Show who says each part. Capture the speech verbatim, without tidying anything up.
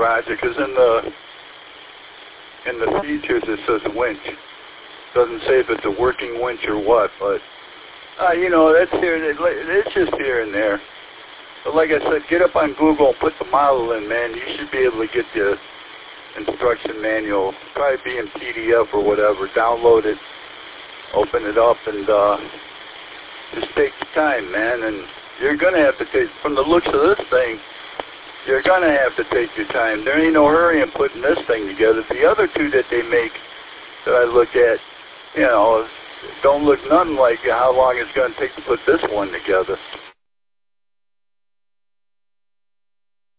Speaker 1: Roger, because in the in the features it says winch. Doesn't say if it's a working winch or what, but uh, you know, that's here. It's just here and there. But like I said, get up on Google and put the model in, man. You should be able to get the instruction manual, probably be in P D F or whatever. Download it, open it up, and uh, just take your time, man. And you're gonna have to take, from the looks of this thing, you're gonna have to take your time. There ain't no hurry in putting this thing together. The other two that they make that I look at, you know, don't look nothing like how long it's gonna take to put this one together.